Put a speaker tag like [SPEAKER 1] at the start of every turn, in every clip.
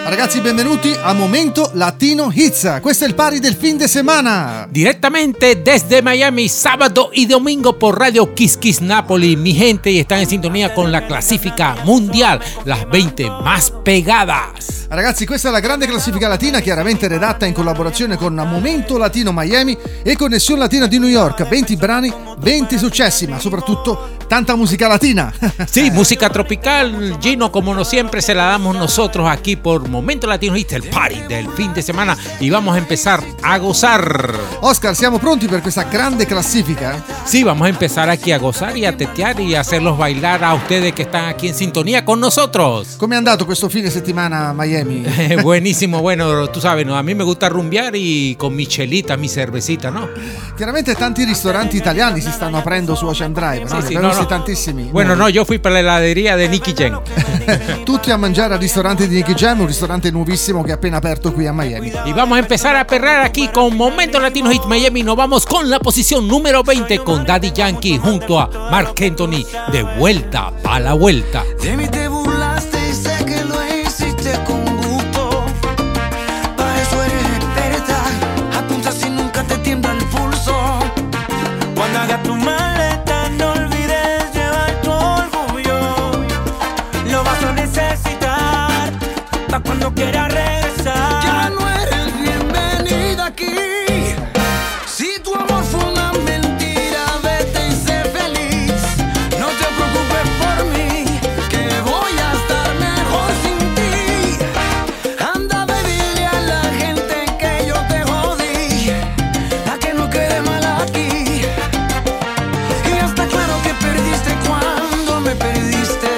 [SPEAKER 1] Ragazzi, benvenuti a Momento Latino Hits. Questo è il party del fin de semana.
[SPEAKER 2] Directamente desde Miami, sábado y domingo por Radio Kiss Kiss Napoli. Mi gente, y están en sintonía con la clasifica mundial, las 20 más pegadas.
[SPEAKER 1] Ragazzi, questa è la grande classifica latina, chiaramente redatta in collaborazione con Momento Latino Miami e Connessione Latina di New York. 20 brani, 20 successi, ma soprattutto tanta música latina.
[SPEAKER 2] Sí, música tropical, Gino, como no siempre se la damos nosotros aquí por Momento Latino Hits, el party del fin de semana, y vamos a empezar a gozar.
[SPEAKER 1] Oscar, siamo pronti per questa grande classifica?
[SPEAKER 2] Sí, vamos a empezar aquí a gozar y a tetear y a hacerlos bailar a ustedes que están aquí en sintonía con nosotros.
[SPEAKER 1] Come è andato questo fine settimana a Miami?
[SPEAKER 2] Buenísimo, bueno, tú sabes, ¿no? A mí me gusta rumbear y con mi chelita, mi cervecita, ¿no?
[SPEAKER 1] Chiaramente tanti ristoranti italiani si stanno aprendo su Ocean Drive, no?
[SPEAKER 2] Sì,
[SPEAKER 1] Ne
[SPEAKER 2] no.
[SPEAKER 1] tantissimi.
[SPEAKER 2] Bueno, no, yo fui per la heladeria de Nicky Jam.
[SPEAKER 1] Tutti a mangiare al ristorante di Nicky Jam, un ristorante nuovissimo che è appena aperto qui a Miami.
[SPEAKER 2] Y vamos a empezar a perrar aquí con Momento Latino Hits Miami. Nos vamos con la posición número 20 con Daddy Yankee junto a Marc Anthony, De Vuelta a la Vuelta.
[SPEAKER 3] De mí te burlaste y sé que lo hiciste con gusto. Para eso eres experta. Apunta si nunca te tiembla el pulso. Cuando hagas tu maleta no olvides llevar tu orgullo. Lo vas a necesitar para cuando quieras regresar. Ya no eres bienvenida aquí. Si tu amor fue una mentira, vete y sé feliz. No te preocupes por mí, que voy a estar mejor sin ti. Anda, dile a la gente que yo te jodí, a que no quede mal aquí. Y ya está claro que perdiste cuando me perdiste.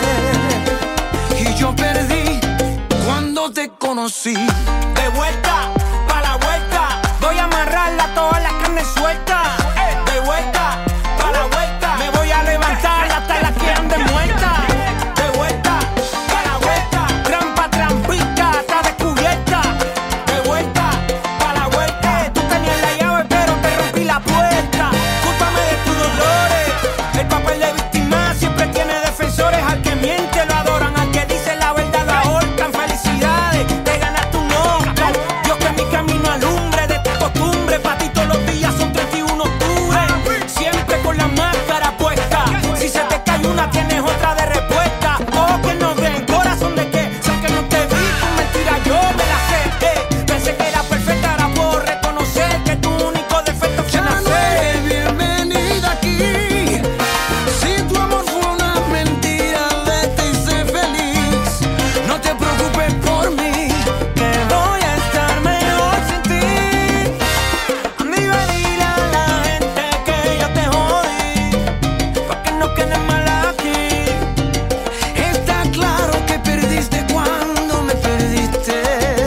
[SPEAKER 3] Y yo perdí cuando te conocí. De vuelta pa' la vuelta, voy a amarrarla toda la carne suelta. De vuelta pa' la vuelta, me voy a levantar hasta la que ande muerta. De vuelta pa' la vuelta, trampa, trampita, está descubierta. De vuelta pa' la vuelta, tú tenías la llave pero te rompí la puerta. Cúlpame de tus dolores, el papel de víctima siempre tiene defensores. Al que miente lo adoran, al que dice la verdad lo ahorcan. Felicidades, te ganaste un Oscar. Dios que mi camino alumbre de tu costumbre. Pa' ti todos los días son 31 de octubre. Siempre con la máscara puesta. Si se te cae una tienes otra de respuesta. Ojos que no ven, corazón de qué. Sé que no te vi, tu mentira yo me la sé. Pensé que era perfecta, ahora puedo reconocer que tu único defecto fue nacer. Ya no eres bienvenida aquí. Si tu amor fue una mentira, vete y sé feliz. No te preocupes por mí, que voy a estar mejor sin ti. Anda y dile a la gente que yo te jodí, pa' que no quede mal aquí. Está claro que perdiste cuando me perdiste.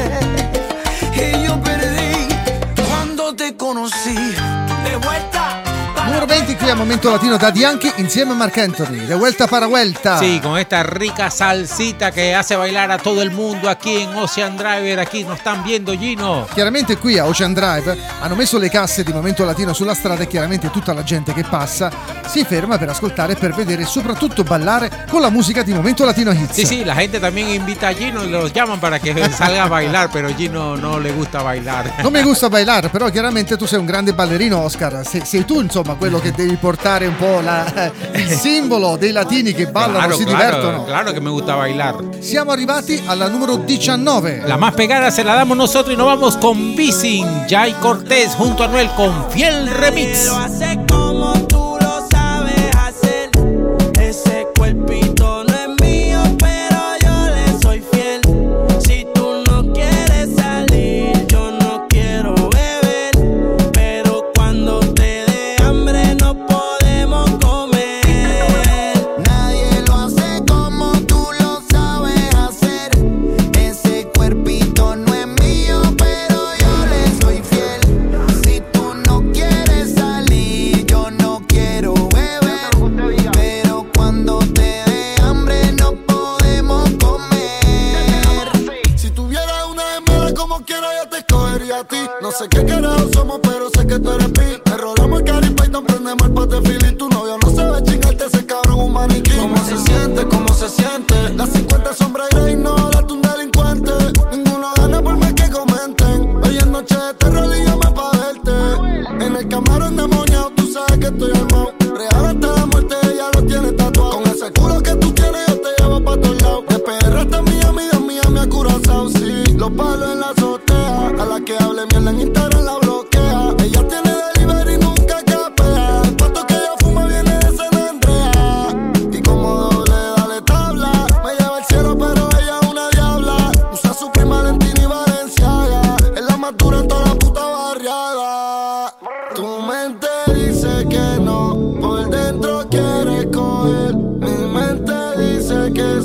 [SPEAKER 3] Y yo perdí cuando te conocí. De vuelta
[SPEAKER 1] Numero 20 qui a Momento Latino, Daddy Yankee insieme a Marc Anthony. De vuelta para vuelta.
[SPEAKER 2] Sí, con esta rica salsita que hace bailar a todo el mundo aquí en Ocean Drive. Aquí nos están viendo, Gino.
[SPEAKER 1] Chiaramente qui a Ocean Drive hanno messo le casse di Momento Latino sulla strada e chiaramente tutta la gente che passa si ferma per ascoltare, per vedere e soprattutto ballare con la musica di Momento Latino Hits.
[SPEAKER 2] Sí, sí, la gente también invita a Gino y lo llaman para que salga a bailar, pero Gino no le gusta bailar.
[SPEAKER 1] Non mi gusta bailar, però chiaramente tu sei un grande ballerino, Oscar. Sei tu, insomma, quello che devi portare un po' il simbolo dei latini che ballano, si divertono.
[SPEAKER 2] Claro que me gusta bailar.
[SPEAKER 1] Siamo arrivati alla numero 19.
[SPEAKER 2] La más pegada se la damos nosotros y nos vamos con Wisin, Jay Cortés junto a Anuel con Fiel Remix.
[SPEAKER 3] Lo hace como tú lo sabes hacer. Ese cuerpito no es mío, pero yo le soy fiel. Si tú no quieres salir, yo no quiero beber. Pero cuando te dé hambre no podemos comer. Nadie lo hace como tú lo sabes hacer. Ese cuerpito no es mío, pero yo le soy fiel. Si tú no quieres salir, yo no quiero beber. Pero cuando te dé hambre no podemos comer.
[SPEAKER 4] Si tuviera una hembra como quiera yo te escogería a ti. No sé qué carajo somos pero sé que tú eres mí. Me rolamos el Cari Python, prendemos el pate fili. Tu novio no se ve chingarte ese cabrón un maniquí. ¿Cómo se siente? ¿Cómo se siente? Las 50 sombras y no date un delincuente.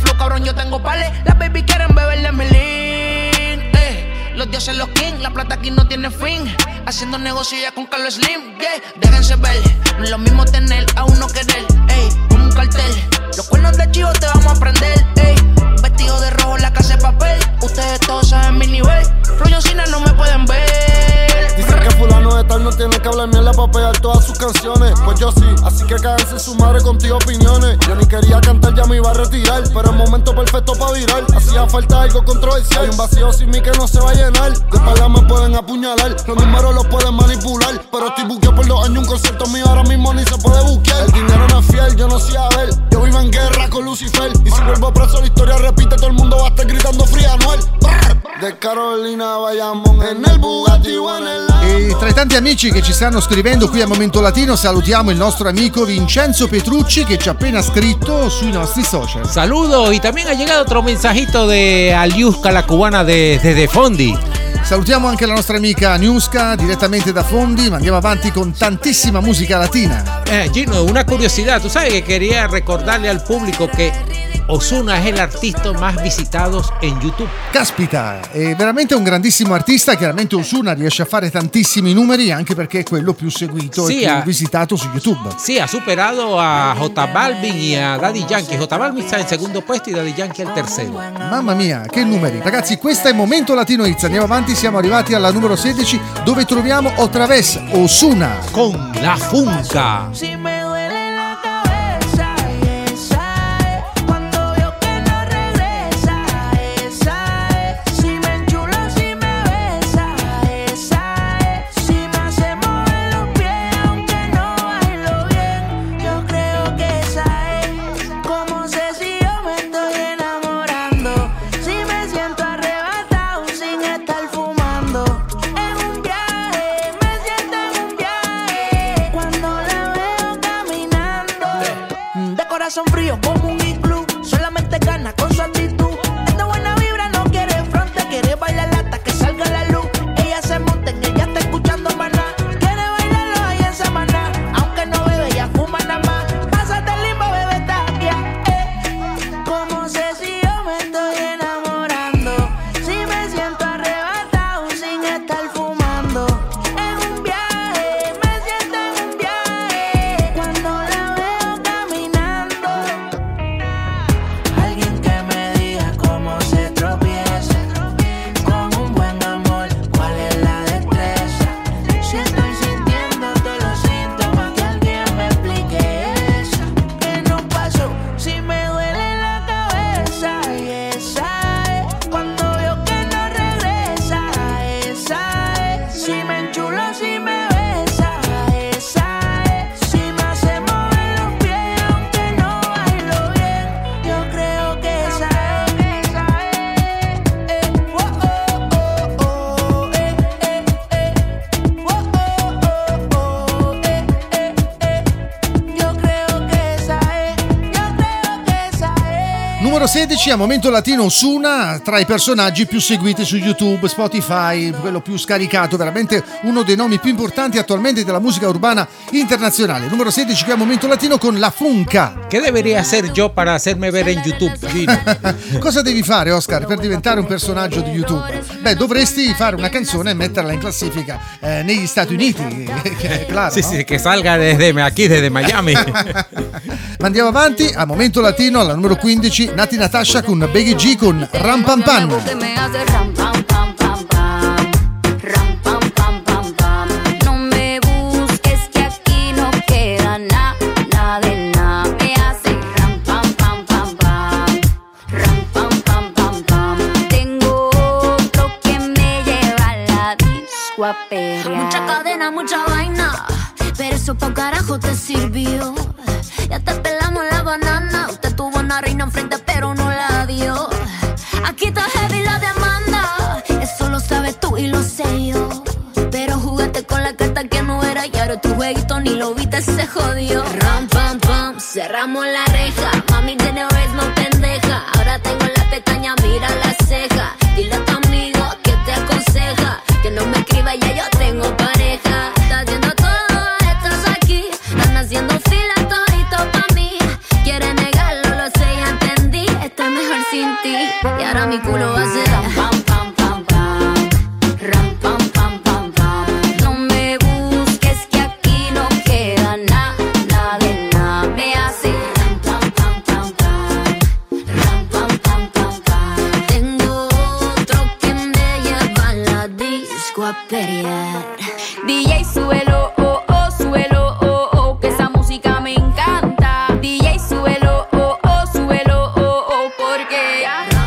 [SPEAKER 5] flow, cabrón, yo tengo pales. Las baby quieren beber de mi lean. Los dioses, los king, la plata aquí no tiene fin. Haciendo negocio ya con Carlos Slim, yeah. Déjense ver, no es lo mismo tener a uno querer, ey, como un cartel. Los cuernos de chivo te vamos a prender, ey. Vestido de rojo en la casa de papel. Ustedes todos saben mi nivel. Floyocina no me pueden ver.
[SPEAKER 4] Dicen que fulano de tal no tiene que hablar mierda para pegar todas sus canciones. Pues yo sí, así que cáganse su madre contigo opiniones. Yo ni quería cantar, ya me iba a retirar, pero el momento perfecto para virar. Hacía falta algo controversial. Hay un vacío sin mí que no se va a llenar. De espalda me pueden apuñalar, los números los pueden manipular. Pero estoy buqueado por 2 años, un concierto mío ahora mismo ni se puede buquear. El dinero no es fiel, yo no sé a ver. Yo vivo en guerra con Lucifer. Y si vuelvo preso la historia repite, todo el mundo va a estar gritando Fría Anuel. De Carolina Bayamón en el Bugatti o en el...
[SPEAKER 1] E tra i tanti amici che ci stanno scrivendo qui a Momento Latino salutiamo il nostro amico Vincenzo Petrucci che ci ha appena scritto sui nostri social.
[SPEAKER 2] Saludos, y también ha llegado otro mensajito de Aliuska, la cubana de Fondi.
[SPEAKER 1] Salutiamo anche la nostra amica Niuska direttamente da Fondi, ma andiamo avanti con tantissima musica latina.
[SPEAKER 2] Gino, una curiosidad, tú sabes que quería recordarle al público que Ozuna es el artista más visitado en YouTube.
[SPEAKER 1] Caspita, è veramente un grandissimo artista. Chiaramente Ozuna riesce a fare tantissimi numeri anche perché è quello più seguito e più visitato su YouTube.
[SPEAKER 2] Sí, ha superado a J Balvin y a Daddy Yankee. J Balvin está en segundo puesto y Daddy Yankee al tercero.
[SPEAKER 1] Mamma mia, che numeri. Ragazzi, questa è Momento Latino Hits. Andiamo avanti, siamo arrivati alla numero 16 dove troviamo otra vez Ozuna
[SPEAKER 2] con La Funka.
[SPEAKER 5] Si me duele la cabeza, esa es. Cuando veo que no regresa, esa es. Si me enchulo, si me besa, esa es. Si me hace mover los pies, aunque no bailo bien, yo creo que esa es. Como sé si yo me estoy enamorando, si me siento arrebatado sin estar fumando. En un viaje, me siento en un viaje. Cuando la veo caminando, de corazón frío como un iglú, solamente gana con su actitud. Es de buena vibra, no quiere fronte, quiere bailar hasta que salga la luz. Ella se monta en ella, está escuchando maná, quiere bailarlo ahí en Samaná. Aunque no bebe, ella fuma nada más. Pásate limbo, bebé, tapia, Como sé si yo me estoy enamorando, si me siento arrebatado sin estar fumando. En un viaje, me siento en un viaje. Cuando la veo caminando, alguien que me diga cómo se tropieza. Con un buen amor, ¿cuál es la destreza? Si estoy sintiendo todos los síntomas, que alguien me explique eso. ¿Qué nos pasó? Si me duele la cabeza, y esa es. Cuando veo que no regresa, esa es. Si me enchulo, si me besa, esa es. Si me hace mover los pies, aunque no bailo bien, yo creo que esa es. Yo creo que esa es. Yo creo que esa es.
[SPEAKER 1] Numero 16 a Momento Latino Ozuna, tra i personaggi più seguiti su YouTube, Spotify, quello più scaricato, veramente uno dei nomi più importanti attualmente della musica urbana internazionale. Numero 16 qui a Momento Latino con La Funka.
[SPEAKER 2] ¿Qué debería hacer yo para hacerme ver en YouTube, Gino?
[SPEAKER 1] Cosa devi fare, Oscar, per diventare un personaggio di YouTube? Beh, dovresti fare una canzone e metterla in classifica negli Stati Uniti, che è claro,
[SPEAKER 2] Sí,
[SPEAKER 1] no?
[SPEAKER 2] sí, que salga desde Miami.
[SPEAKER 1] Ma andiamo avanti, a Momento Latino, alla numero 15, Nati Natasha con Beggy G con Ram Pam Pam.
[SPEAKER 6] Que me hace ram pam pam pam pam, ram pam pam pam pam. No me busques que aquí no queda nada de nada. Me hace ram pam pam pam pam, ram pam pam pam pam. Tengo otro que me lleva a la disco a perrear. Mucha cadena, mucha vaina, pero eso pa' carajo te sirvió. Ya te pelamos la banana, usted tuvo una reina enfrente pero no la dio. Aquí está heavy la demanda, eso lo sabes tú y lo sé yo. Pero jugaste con la carta que no era y ahora tu jueguito ni lo viste, se jodió. Ram pam pam, cerramos la reja, mami tiene ritmo pendeja. Ahora tengo la pestaña, mira la ceja. Dile a tu amigo que te aconseja, que no me escriba, ya yo tengo pareja. Está haciendo todo, estás aquí, están haciendo fila todito pa' mí. Quiere negarlo, lo sé, ya entendí. Este me culo hace ram, pam, pam, pam, pam. Ram, pam, pam, pam, pam. No me busques que aquí no queda nada, nada de nada. Me hace ram, pam, pam, pam, pam. Ram, pam, pam, pam, pam. Tengo otro que me lleva a la disco a pelear. DJ, súbelo, oh, oh, súbelo, oh, oh, que esa música me encanta. DJ, súbelo, oh, oh, súbelo, oh, oh, porque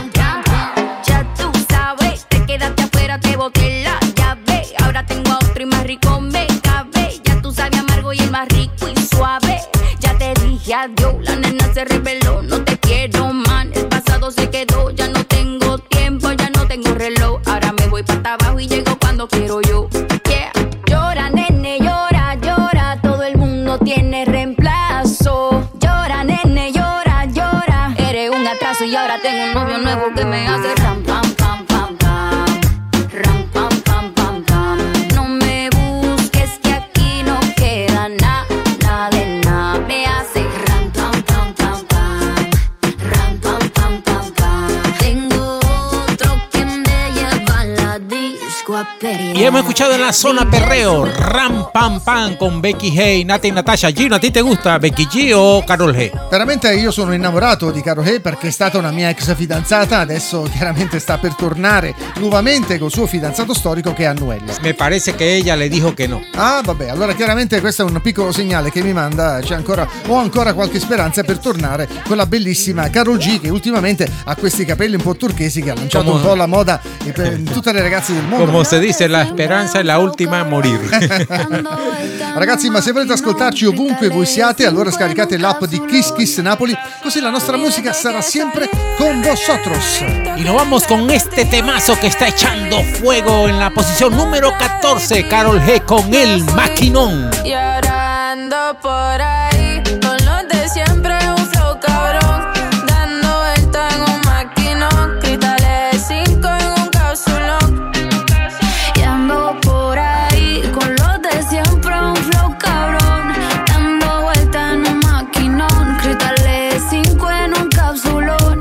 [SPEAKER 6] ya tú sabes, te quedaste afuera, te boté la llave. Ahora tengo a otro y más rico me cabe. Ya tú sabes amargo y el más rico y suave. Ya te dije adiós, la nena se rebeló. No te quiero, man, el pasado se quedó. Ya no tengo tiempo, ya no tengo reloj. Ahora me voy para abajo y llego cuando quiero yo. Yeah. Llora, nene, llora, llora. Todo el mundo tiene reemplazo. Llora, nene, llora, llora. Eres un atraso y ahora tengo un novio nuevo que me hace ram, pam, pam, pam, pam. Ram, pam, pam, pam, pam. No me busques que aquí no queda nada, nada de nada. Me hace ram, pam, pam, pam, pam. Ram, pam, pam, pam, pam. Tengo otro que me lleva a la disco a pelear.
[SPEAKER 2] Y hemos escuchado en la zona perreo Ram Pam Pam con Becky G, Nati e Natasha. Gino, ¿a ti te gusta Becky G o Karol G?
[SPEAKER 1] Veramente io sono innamorato di Karol G perché è stata una mia ex fidanzata, adesso chiaramente sta per tornare nuovamente col suo fidanzato storico che è Anuel.
[SPEAKER 2] Me parece que ella le dijo que no.
[SPEAKER 1] Ah vabbè, allora chiaramente questo è un piccolo segnale che mi manda, ho ancora qualche speranza per tornare con la bellissima Karol G, che ultimamente ha questi capelli un po' turchesi, che ha lanciato un po' la moda in tutte le ragazze del mondo.
[SPEAKER 2] Como se dice, la speranza è la ultima a morir.
[SPEAKER 1] Ragazzi, ma se volete ascoltarci ovunque voi siate, allora scaricate l'app di Kiss Kiss Napoli, così la nostra musica sarà sempre con vosotros.
[SPEAKER 2] Y nos vamos con este temazo que está echando fuego en la posición número 14, Karol G con El Maquinón.
[SPEAKER 5] Y ahora ando por ahí con los de siempre, un flow cabrón, dando vuelta en un maquinón, cristales 5 en un cápsulón.
[SPEAKER 6] Y ando por ahí con los de siempre, un flow cabrón, dando vuelta en un maquinón, cristales 5 en un cápsulón.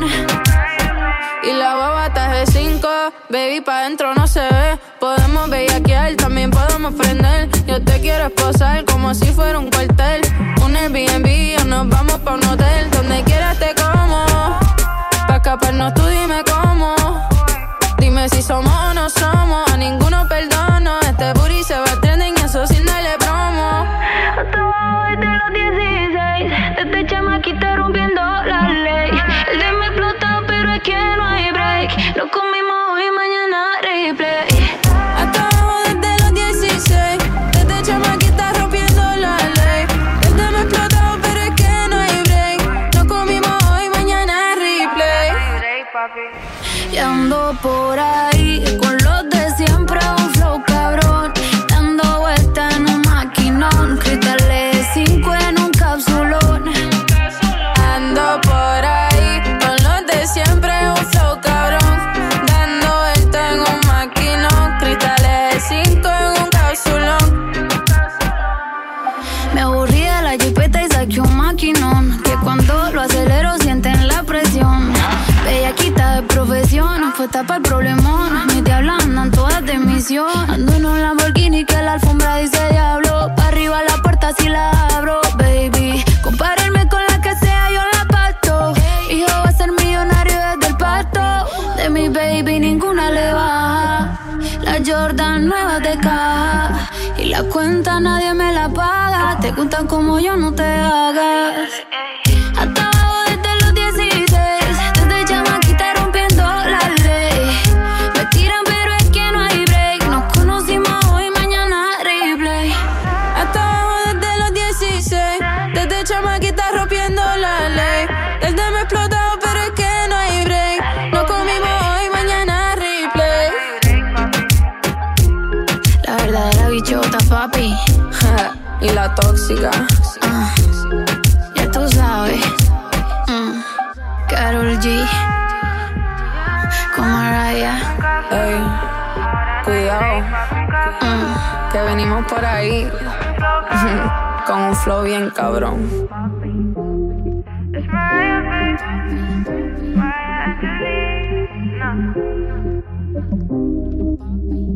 [SPEAKER 5] Y la baba está de 5, baby, pa' dentro no se ve. Podemos bellaquear, también podemos prender. Yo te quiero esposar como si fuera un cuartel. Un Airbnb o nos vamos pa' un hotel. Donde quieras te como, pa' escaparnos tú dime cómo. Dime si somos o no somos, a ninguno perdono. Este booty se va a trending, eso sin darle promo.
[SPEAKER 6] Hasta abajo desde los 16, desde chamaquita rompiendo la ley. El de me explotó, pero es que no hay break. Lo comimos hoy, mañana replay.
[SPEAKER 5] Hasta abajo desde los 16, desde chamaquita rompiendo la ley. El de me explotó, pero es que no hay break. Lo comimos hoy, mañana replay.
[SPEAKER 6] Y ando por ahí con los de siempre, un flow cabrón, dando vuelta en un maquinón, cristales 5 en un cápsulón.
[SPEAKER 5] Ando por ahí con los de siempre, un flow cabrón, dando vuelta en un maquinón, cristales 5 en un cápsulón.
[SPEAKER 6] Me aburrí de la jipeta y saqué un maquinón, que cuando lo acelero sienten la presión. Bellaquita de profesión, fue tapa el problemón. Mis diablas andan todas de misión. Ando en un Lamborghini que la alfombra dice diablo. Pa' arriba la puerta si la abro, baby. Compararme con la que sea, yo la parto. Hijo va a ser millonario desde el parto. De mi baby ninguna le baja. La Jordan nueva de caja. Y la cuenta nadie me la paga. Te gustan como yo, no te hagas. Hasta abajo desde los 16, desde chamaquita rompiendo la ley. Me tiran pero es que no hay break. Nos conocimos hoy, mañana replay.
[SPEAKER 5] Hasta abajo desde los 16, desde chamaquita rompiendo la ley. Desde me explotado, pero es que no hay break. Nos comimos hoy, mañana replay.
[SPEAKER 6] La verdadera bichota, papi.
[SPEAKER 5] Y la tóxica.
[SPEAKER 6] Ya tú sabes. Karol G con Mariah.
[SPEAKER 5] Ey, cuidado, que venimos por ahí con un flow bien cabrón.
[SPEAKER 7] It's Mariah, baby. Mariah Carey. No.
[SPEAKER 6] Papi.